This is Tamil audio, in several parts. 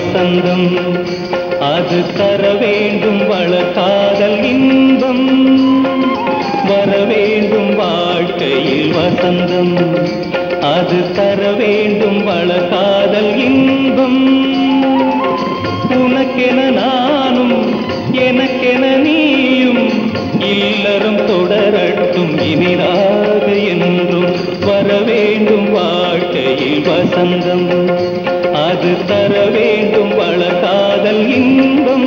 வசந்தம் அது தர வேண்டும் வளர்காதல் இன்பம் வர வேண்டும் வாழ்க்கையில் வசந்தம் அது தர வேண்டும் வளர்காதல் இன்பம் உனக்கென நானும் எனக்கென நீயும் இல்லறம் தொடரட்டும் இனிதாக என்றும் வர வேண்டும் வாழ்க்கையில் வசந்தம் அது தர வேண்டும் வளர்காதல் இன்பம்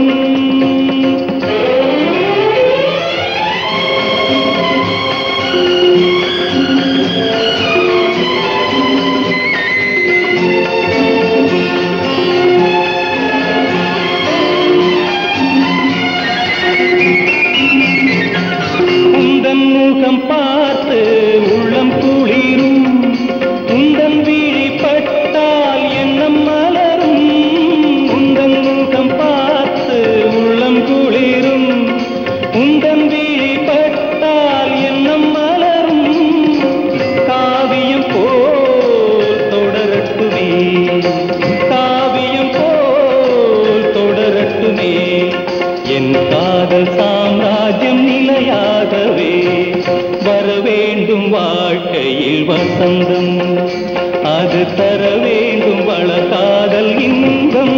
உந்தன் முகம் பார்த்து உள்ளம் குளிரும் உந்தன் விழி பட்டால் எண்ணம் மலரும் உந்தன் முகம் பார்த்து உள்ளம் குளிரும் உந்தன் விழி பட்டால் எண்ணம் மலரும் காவியம் போல் தொடரட்டுமே காவியம் போல் தொடரட்டுமே என் காதல் சாம்ராஜ்யம் நிலையாகவே வர வேண்டும் வாழ்க்கையில் வசந்தம் அது தர வேண்டும் வளர்காதல் இன்பம்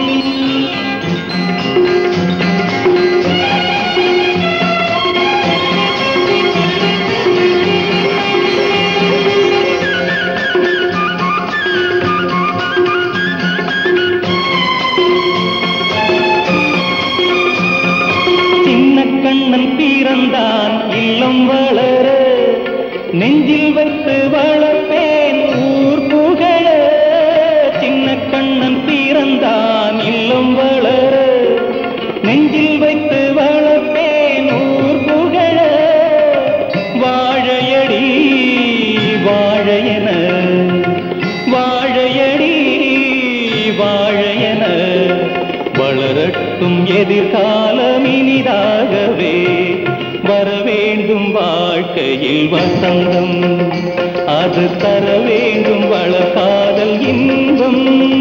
கண்ணன் பிறந்தான் இல்லம் வளர நெஞ்சில் வைத்து வளர்ப்பேன் ஊர் புகழ சின்ன கண்ணன் பிறந்தான் இல்லம் வளர நெஞ்சில் வைத்து வளர்ப்பேன் ஊர் புகழ வாழையடி வாழையன வாழையடி வாழையன வளரட்டும் எதிர்காலம் இனிதாகவே வர வேண்டும் வாழ்க்கையில் வசந்தம் அது தர வேண்டும் வளர்காதல் இன்பம்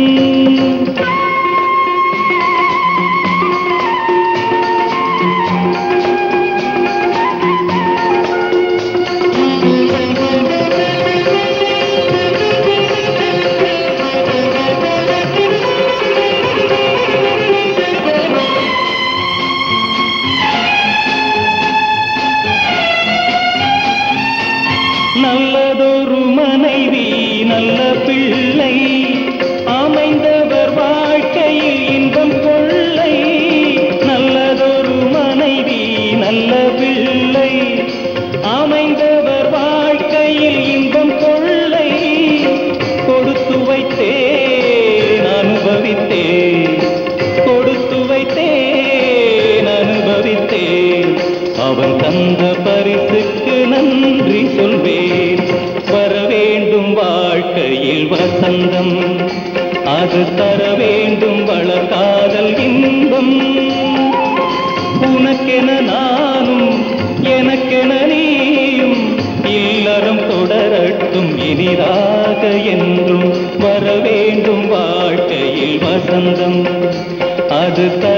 நல்லதொரு மனைவி நல்ல பிள்ளை அமைந்தவர் வாழ்க்கையில் இன்பம் கொள்ளை நல்லதொரு மனைவி நல்ல பிள்ளை அமைந்தவர் வாழ்க்கையில் இன்பம் கொள்ளை கொடுத்து வைத்தேன் அனுபவித்தேன் கொடுத்து வைத்தேன் அனுபவித்தேன் அவன் தந்த பரிசுக்கு நன்றி சொல்வேன் வர வேண்டும் வாழ்க்கையில் வசந்தம் அது தர வேண்டும் வளர்காதல் இன்பம் உனக்கென நானும் எனக்கென நீயும் இல்லறம் தொடரட்டும் இனிதாக என்றும் வர வேண்டும் வாழ்க்கையில் வசந்தம் அது